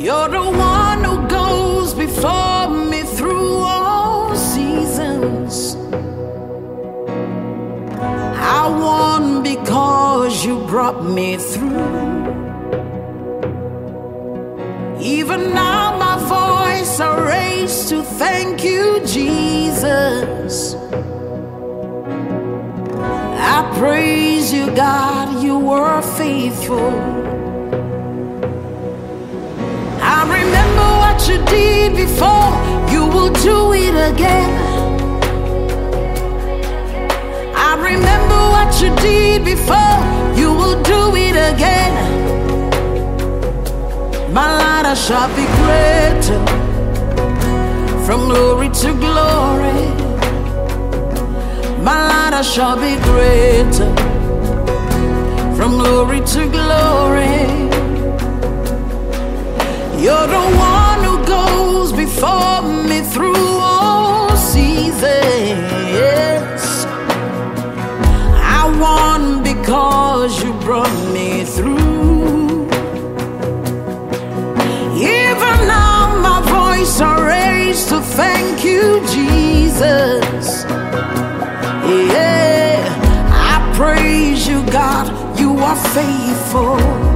You're the one who goes before me through all seasons. I won because you brought me through. Even now my voice I raise to thank you, Jesus. I praise you, God, you were faithful. I remember what you did before, you will do it again. I remember what you did before, you will do it again. My light shall be greater, from glory to glory. My light shall be greater, from glory to glory. You're the one who goes before me through all seasons. I won because you brought me through. Even now my voice I raise to thank you, Jesus. Yeah, I praise you, God, you are faithful.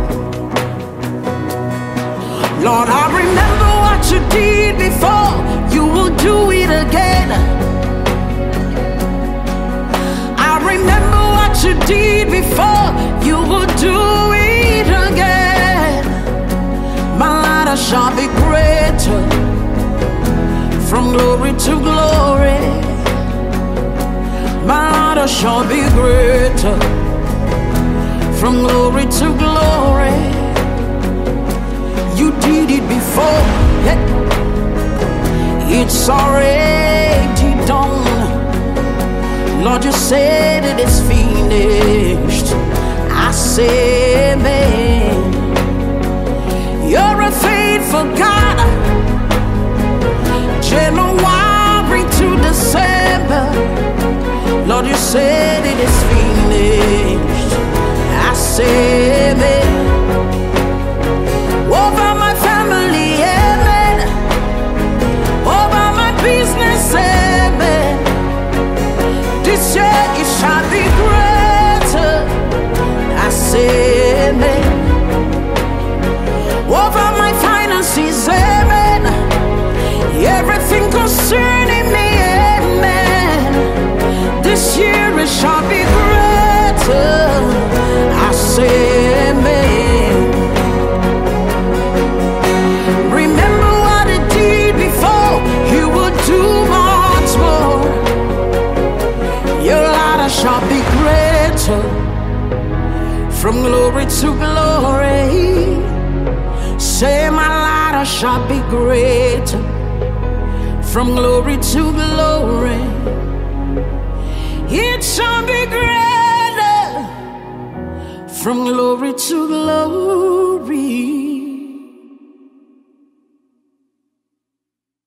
Lord, I remember what you did before, you will do it again. I remember what you did before, you will do it again. My light shall be greater, from glory to glory. My light shall be greater, from glory to glory. You did it before, it's already done. Lord, you said it is finished. I say amen. You're a faithful God, January to December. Lord, you said it is finished. I say amen. Over my family, amen. Over my business, amen. This year it shall be greater. I say amen. Over my finances, amen. Everything concerning me, amen. This year it shall be greater. I say amen. Remember what it did before, you will do much more. Your light shall be greater, from glory to glory. Say my light shall be greater, from glory to glory. It shall be greater, from glory to glory.